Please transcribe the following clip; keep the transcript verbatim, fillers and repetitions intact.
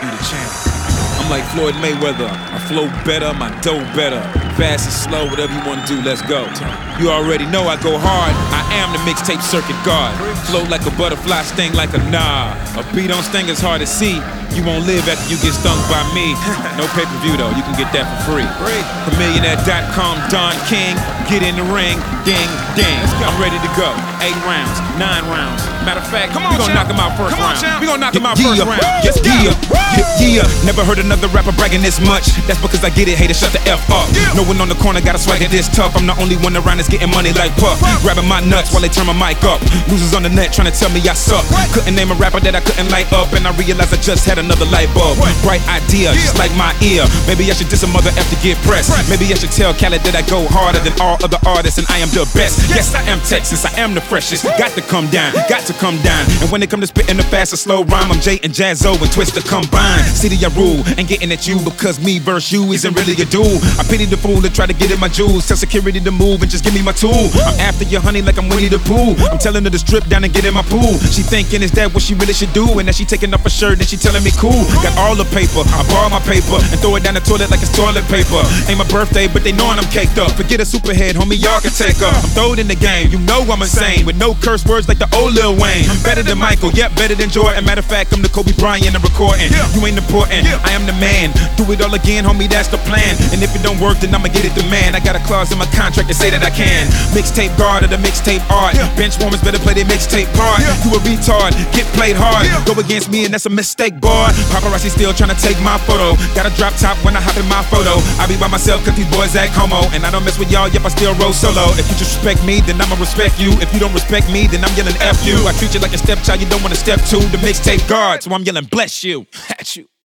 You the champ. I'm like Floyd Mayweather. I flow better, my dough better. Fast and slow, whatever you wanna do, let's go. You already know I go hard. I am the mixtape circuit guard. Flow like a butterfly, sting like a nah. A beat on sting is hard to see. You won't live after you get stung by me. No pay-per-view though, you can get that for free. Chameleonaire dot com, Don King. Get in the ring, ding, ding. I'm ready to go. Eight rounds, nine rounds. Matter of fact, we gon' knock him out first round. We gon' knock him out first round. Yes, yeah, yeah, yeah. Never heard another rapper bragging this much. That's because I get it, haters, shut the F up. No one on the corner got a swagger this tough. I'm the only one around that's getting money like Puff. Grabbing my nuts while they turn my mic up. Losers on the net trying to tell me I suck. Couldn't name a rapper that I couldn't light up, and I realized I just had another light bulb. Bright idea, just like my ear. Maybe I should diss a mother F to get pressed. Maybe I should tell Khaled that I go harder than all other artists, and I am the best. Yes, I am Texas, I am the freshest. Got to come down, got to come down. And when it come to spitting the fast or slow rhyme, I'm Jay and Jazzo and Twista combined. City I rule, ain't getting at you because me versus you isn't really a duel. I pity the fool that try to get in my jewels. Tell security to move and just give me my tool. I'm after your honey like I'm Winnie the Pooh. I'm telling her to strip down and get in my pool. She thinking, is that what she really should do? And then she taking off her shirt and she telling me cool. Got all the paper, I borrow my paper and throw it down the toilet like it's toilet paper. Ain't my birthday, but they knowin' I'm caked up. Forget a superhead, homie, y'all can take her. I'm throwed in the game, you know I'm insane. With no curse words like the old Lil Wayne. I'm better than Michael, yep, better than Jordan. Matter of fact, I'm the Kobe Bryant of recording. You ain't important, I am the man. Do it all again, homie, that's the plan. And if it don't work, then I'ma get it demand. I got a clause in my contract to say that I can. Mixtape guard of the mixtape art. Bench warmers better play their mixtape part. You a retard, get played hard. Go against me and that's a mistake, boy. Paparazzi still trying to take my photo. Got a drop top when I hop in my photo. I be by myself cause these boys act homo. And I don't mess with y'all, yep, I still roll solo. If you disrespect me, then I'ma respect you. If you don't respect me, then I'm yelling F you. I treat you like a stepchild, you don't wanna step to. The mixtape guard, so I'm yelling bless you. At you.